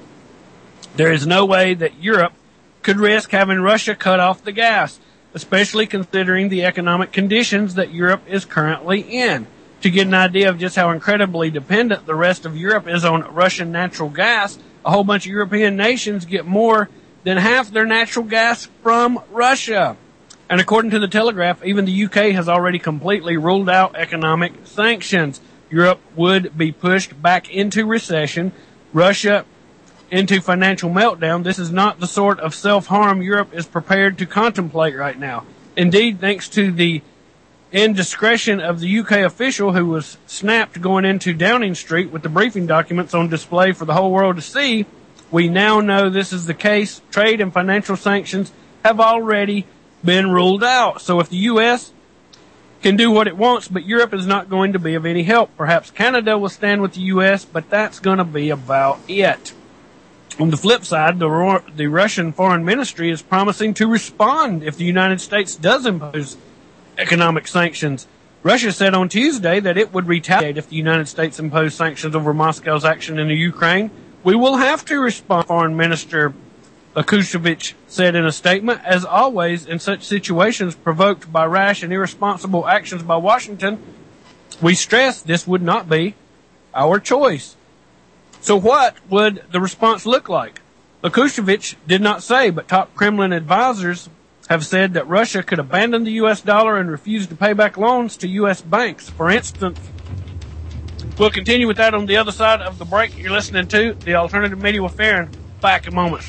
There is no way that Europe could risk having Russia cut off the gas, especially considering the economic conditions that Europe is currently in. To get an idea of just how incredibly dependent the rest of Europe is on Russian natural gas, a whole bunch of European nations get more than half their natural gas from Russia. And according to the Telegraph, even the U K has already completely ruled out economic sanctions. Europe would be pushed back into recession, Russia into financial meltdown. This is not the sort of self-harm Europe is prepared to contemplate right now. Indeed, thanks to the indiscretion of the U K official who was snapped going into Downing Street with the briefing documents on display for the whole world to see, we now know this is the case. Trade and financial sanctions have already been ruled out. So if the U S can do what it wants, but Europe is not going to be of any help. Perhaps Canada will stand with the U S, but that's going to be about it. On the flip side, the, the Russian Foreign Ministry is promising to respond if the United States does impose economic sanctions. Russia said on Tuesday that it would retaliate if the United States imposed sanctions over Moscow's action in the Ukraine. We will have to respond, Foreign Minister Akushevich said in a statement. As always, in such situations provoked by rash and irresponsible actions by Washington, we stress this would not be our choice. So what would the response look like? Akushevich did not say, but top Kremlin advisors have said that Russia could abandon the U S dollar and refuse to pay back loans to U S banks. For instance, we'll continue with that on the other side of the break. You're listening to the Alternative Media with Farron. Back in moments.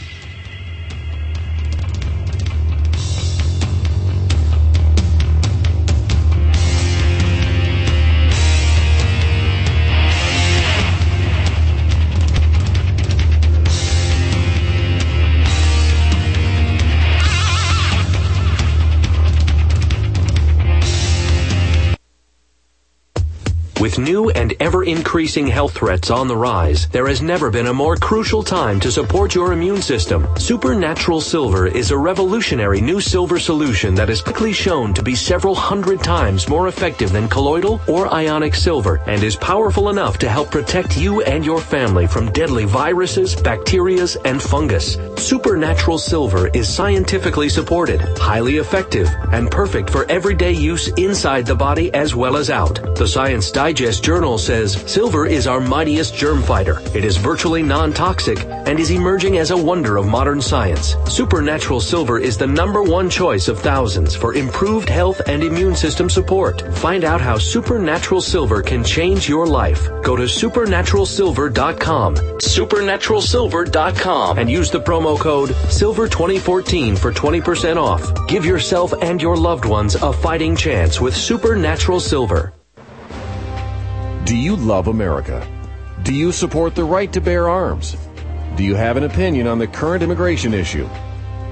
With new and ever-increasing health threats on the rise, there has never been a more crucial time to support your immune system. Supernatural Silver is a revolutionary new silver solution that is quickly shown to be several hundred times more effective than colloidal or ionic silver and is powerful enough to help protect you and your family from deadly viruses, bacteria, and fungus. Supernatural Silver is scientifically supported, highly effective, and perfect for everyday use inside the body as well as out. The Science Digest Journal says silver is our mightiest germ fighter. It is virtually non-toxic and is emerging as a wonder of modern science. Supernatural Silver is the number one choice of thousands for improved health and immune system support. Find out how Supernatural Silver can change your life. Go to supernatural silver dot com, supernatural silver dot com, and use the promo code silver twenty fourteen for twenty percent off. Give yourself and your loved ones a fighting chance with Supernatural Silver. Do you love America? Do you support the right to bear arms? Do you have an opinion on the current immigration issue?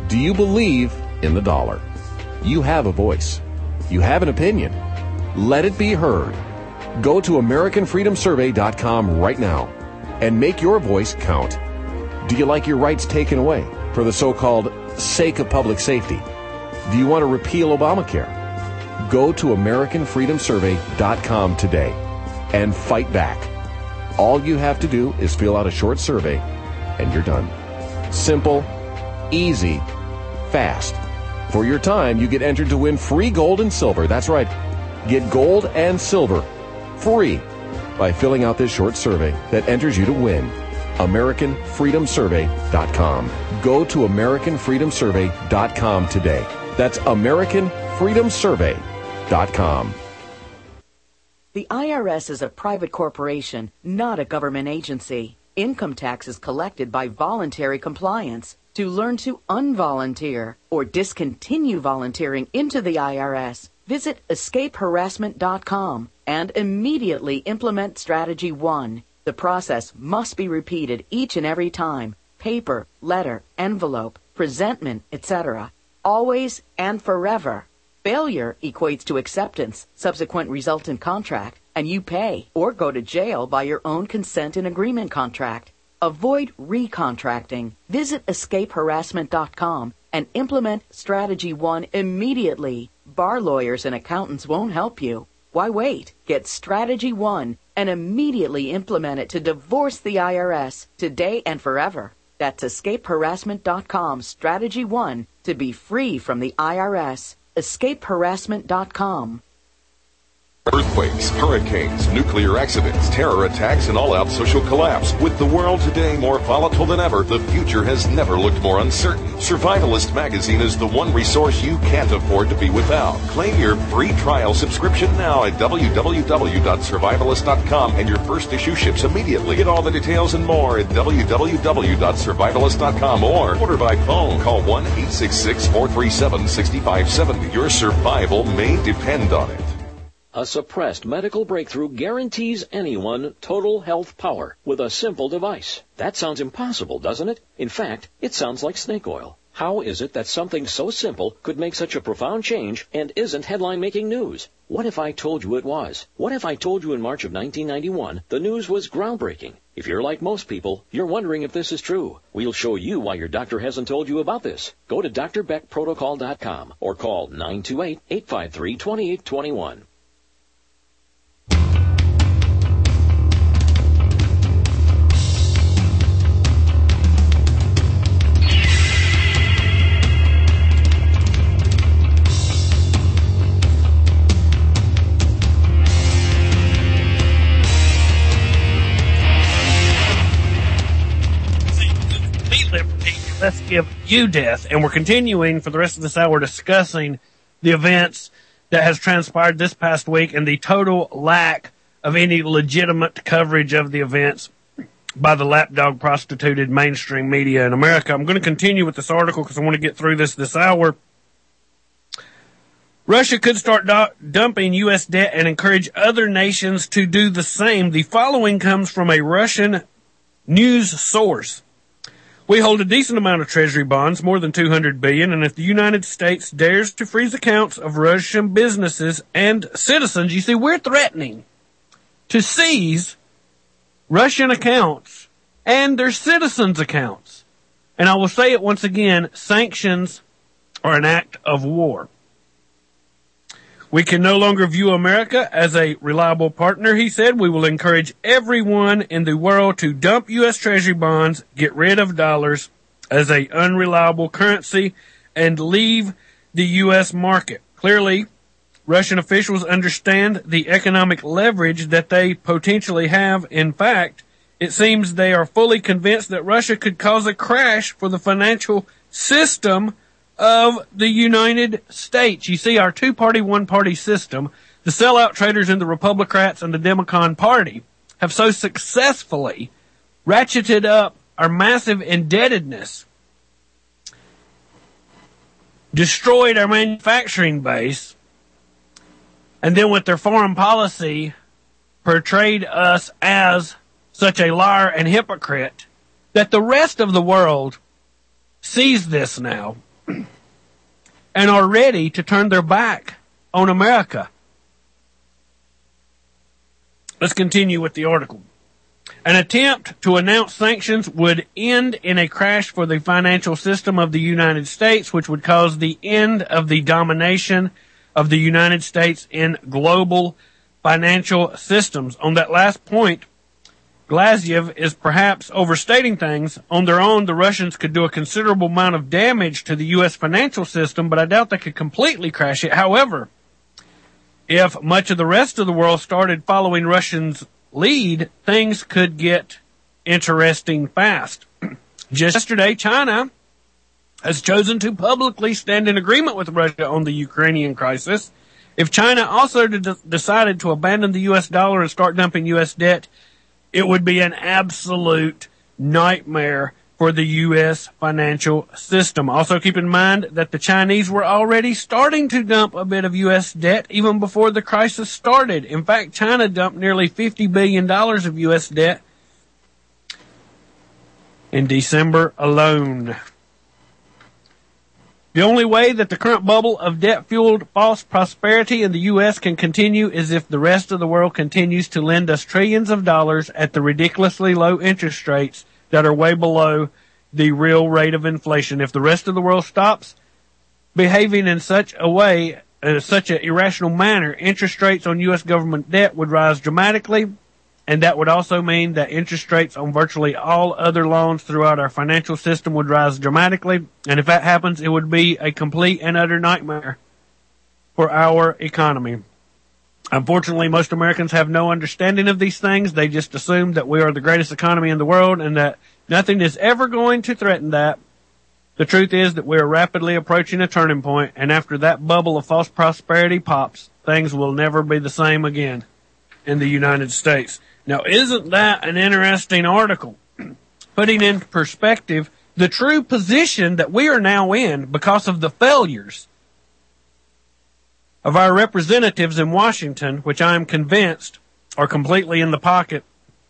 Do you believe in the dollar? You have a voice. You have an opinion. Let it be heard. Go to American Freedom Survey dot com right now and make your voice count. Do you like your rights taken away for the so-called sake of public safety? Do you want to repeal Obamacare? Go to American Freedom Survey dot com today and fight back. All you have to do is fill out a short survey and you're done. Simple, easy, fast. For your time, you get entered to win free gold and silver. That's right. Get gold and silver free by filling out this short survey that enters you to win. American Freedom Survey dot com. Go to American Freedom Survey dot com today. That's American Freedom Survey dot com. The I R S is a private corporation, not a government agency. Income tax is collected by voluntary compliance. To learn to unvolunteer or discontinue volunteering into the I R S, visit escape harassment dot com and immediately implement Strategy one. The process must be repeated each and every time. Paper, letter, envelope, presentment, et cetera. Always and forever. Failure equates to acceptance, subsequent resultant contract, and you pay or go to jail by your own consent and agreement contract. Avoid recontracting. Visit escape harassment dot com and implement Strategy one immediately. Bar lawyers and accountants won't help you. Why wait? Get Strategy one and immediately implement it to divorce the I R S today and forever. That's escape harassment dot com, Strategy one, to be free from the I R S. escape harassment dot com. Earthquakes, hurricanes, nuclear accidents, terror attacks, and all-out social collapse. With the world today more volatile than ever, the future has never looked more uncertain. Survivalist Magazine is the one resource you can't afford to be without. Claim your free trial subscription now at w w w dot survivalist dot com, and your first issue ships immediately. Get all the details and more at w w w dot survivalist dot com or order by phone. Call one eight six six, four three seven, six five seven zero. Your survival may depend on it. A suppressed medical breakthrough guarantees anyone total health power with a simple device. That sounds impossible, doesn't it? In fact, it sounds like snake oil. How is it that something so simple could make such a profound change and isn't headline-making news? What if I told you it was? What if I told you in March of nineteen ninety-one the news was groundbreaking? If you're like most people, you're wondering if this is true. We'll show you why your doctor hasn't told you about this. Go to d r beck protocol dot com or call nine two eight, eight five three, two eight two one. Let's give you death. And we're continuing for the rest of this hour discussing the events that has transpired this past week and the total lack of any legitimate coverage of the events by the lapdog prostituted mainstream media in America. I'm going to continue with this article because I want to get through this this hour. Russia could start do- dumping U S debt and encourage other nations to do the same. The following comes from a Russian news source. We hold a decent amount of treasury bonds, more than two hundred billion dollars, and if the United States dares to freeze accounts of Russian businesses and citizens, you see, we're threatening to seize Russian accounts and their citizens' accounts. And I will say it once again, sanctions are an act of war. We can no longer view America as a reliable partner, he said. We will encourage everyone in the world to dump U S Treasury bonds, get rid of dollars as an unreliable currency, and leave the U S market. Clearly, Russian officials understand the economic leverage that they potentially have. In fact, it seems they are fully convinced that Russia could cause a crash for the financial system of the United States. You see, our two-party, one-party system, the sellout traders in the Republicrats and the Democrat Party have so successfully ratcheted up our massive indebtedness, destroyed our manufacturing base, and then with their foreign policy portrayed us as such a liar and hypocrite that the rest of the world sees this now. and are ready to turn their back on America. Let's continue with the article. An attempt to announce sanctions would end in a crash for the financial system of the United States, which would cause the end of the domination of the United States in global financial systems. On that last point, Glaziev is perhaps overstating things. On their own, the Russians could do a considerable amount of damage to the U S financial system, but I doubt they could completely crash it. However, if much of the rest of the world started following Russians' lead, things could get interesting fast. Just yesterday, China has chosen to publicly stand in agreement with Russia on the Ukrainian crisis. If China also de- decided to abandon the U S dollar and start dumping U S debt, it would be an absolute nightmare for the U S financial system. Also keep in mind that the Chinese were already starting to dump a bit of U S debt even before the crisis started. In fact, China dumped nearly fifty billion dollars of U S debt in December alone. The only way that the current bubble of debt-fueled false prosperity in the U S can continue is if the rest of the world continues to lend us trillions of dollars at the ridiculously low interest rates that are way below the real rate of inflation. If the rest of the world stops behaving in such a way, in such an irrational manner, interest rates on U S government debt would rise dramatically, and that would also mean that interest rates on virtually all other loans throughout our financial system would rise dramatically. And if that happens, it would be a complete and utter nightmare for our economy. Unfortunately, most Americans have no understanding of these things. They just assume that we are the greatest economy in the world and that nothing is ever going to threaten that. The truth is that we are rapidly approaching a turning point, and after that bubble of false prosperity pops, things will never be the same again in the United States. Now, isn't that an interesting article? Putting in perspective the true position that we are now in because of the failures of our representatives in Washington, which I am convinced are completely in the pocket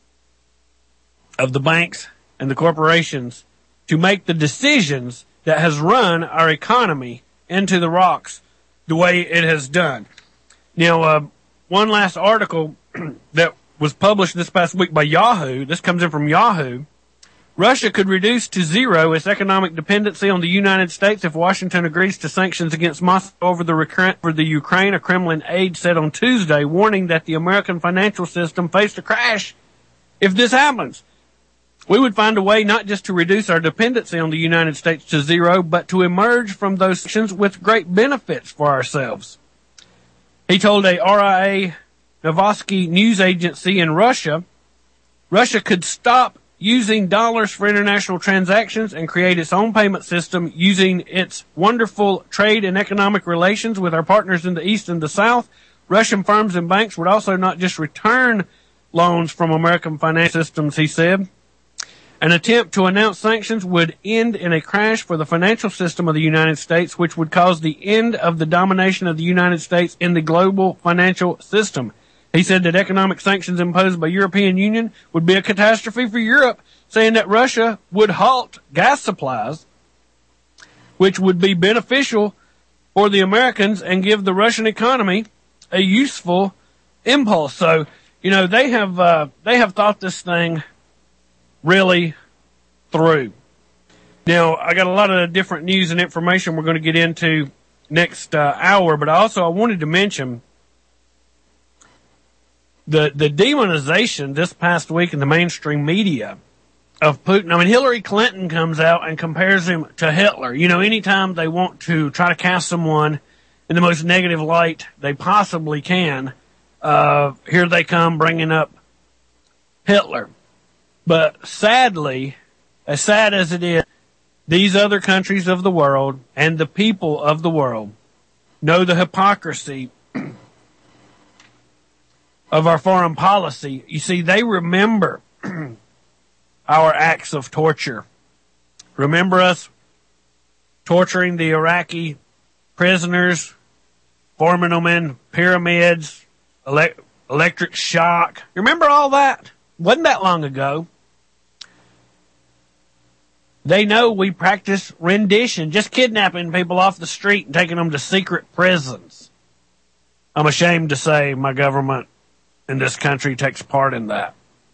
of the banks and the corporations to make the decisions that has run our economy into the rocks the way it has done. Now, uh, one last article that was published this past week by Yahoo. This comes in from Yahoo. Russia could reduce to zero its economic dependency on the United States if Washington agrees to sanctions against Moscow over the recurrent for the Ukraine, a Kremlin aide said on Tuesday, warning that the American financial system faced a crash if this happens. We would find a way not just to reduce our dependency on the United States to zero, but to emerge from those sanctions with great benefits for ourselves. He told a R I A Novosti news agency in Russia, Russia could stop using dollars for international transactions and create its own payment system using its wonderful trade and economic relations with our partners in the East and the South. Russian firms and banks would also not just return loans from American financial systems, he said. An attempt to announce sanctions would end in a crash for the financial system of the United States, which would cause the end of the domination of the United States in the global financial system. He said that economic sanctions imposed by European Union would be a catastrophe for Europe, saying that Russia would halt gas supplies, which would be beneficial for the Americans and give the Russian economy a useful impulse. So, you know, they have, uh, they have thought this thing really through. Now, I got a lot of different news and information we're going to get into next uh, hour, but also I wanted to mention The the demonization this past week in the mainstream media of Putin. I mean, Hillary Clinton comes out and compares him to Hitler. You know, anytime they want to try to cast someone in the most negative light they possibly can, uh, here they come bringing up Hitler. But sadly, as sad as it is, these other countries of the world and the people of the world know the hypocrisy of our foreign policy. You see, they remember our acts of torture. Remember us torturing the Iraqi prisoners, forming them in pyramids, ele- electric shock. Remember all that? Wasn't that long ago. They know we practice rendition, just kidnapping people off the street and taking them to secret prisons. I'm ashamed to say my government in this country takes part in that.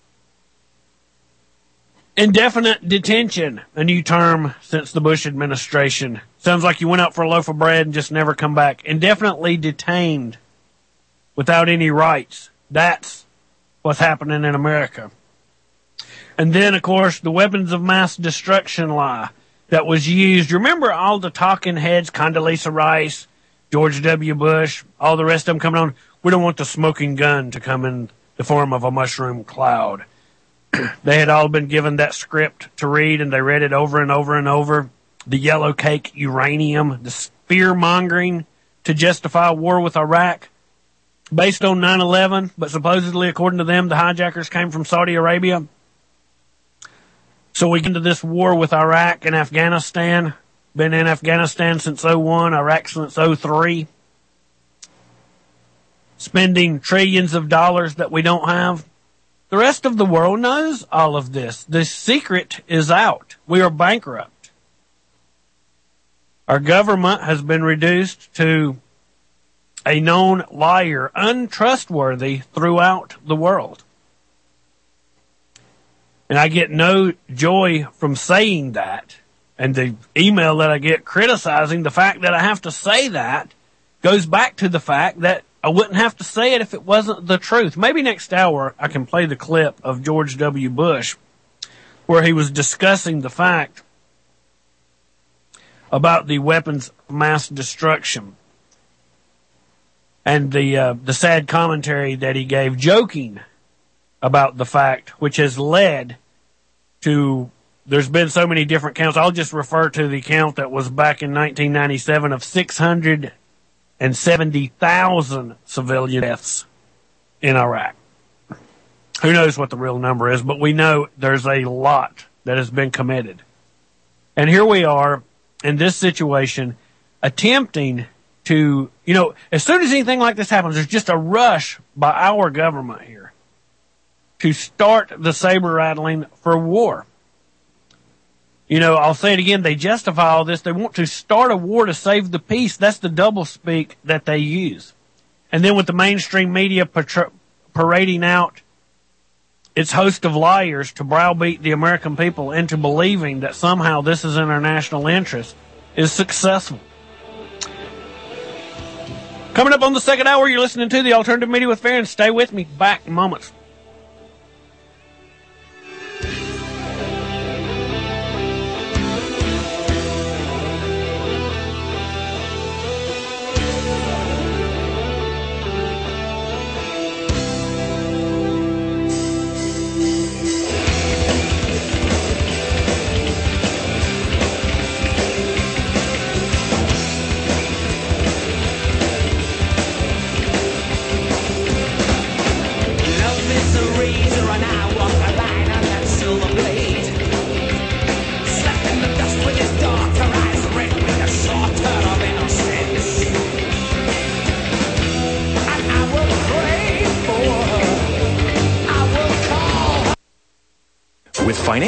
Indefinite detention, a new term since the Bush administration. Sounds like you went out for a loaf of bread and just never come back. Indefinitely detained without any rights. That's what's happening in America. And then, of course, the weapons of mass destruction lie that was used. Remember all the talking heads, Condoleezza Rice, George W. Bush, all the rest of them coming on? We don't want the smoking gun to come in the form of a mushroom cloud. They had all been given that script to read, and they read it over and over and over. The yellow cake uranium, the fear-mongering to justify a war with Iraq based on nine eleven, but supposedly, according to them, the hijackers came from Saudi Arabia. So we get into this war with Iraq and Afghanistan. Been in Afghanistan since oh one, Iraq since oh three. Spending trillions of dollars that we don't have. The rest of the world knows all of this. The secret is out. We are bankrupt. Our government has been reduced to a known liar, untrustworthy throughout the world. And I get no joy from saying that. And the email that I get criticizing the fact that I have to say that goes back to the fact that I wouldn't have to say it if it wasn't the truth. Maybe next hour I can play the clip of George W. Bush where he was discussing the fact about the weapons of mass destruction and the uh, the sad commentary that he gave, joking about the fact, which has led to, there's been so many different counts. I'll just refer to the count that was back in nineteen ninety-seven of six hundred seventy thousand civilian deaths in Iraq. Who knows what the real number is, but we know there's a lot that has been committed. And here we are in this situation attempting to, you know, as soon as anything like this happens, there's just a rush by our government here to start the saber rattling for war. You know, I'll say it again, they justify all this. They want to start a war to save the peace. That's the doublespeak that they use. And then with the mainstream media patr- parading out its host of liars to browbeat the American people into believing that somehow this is in our national interest is successful. Coming up on the second hour, you're listening to the Alternative Media with Farron. Stay with me. Back in moments.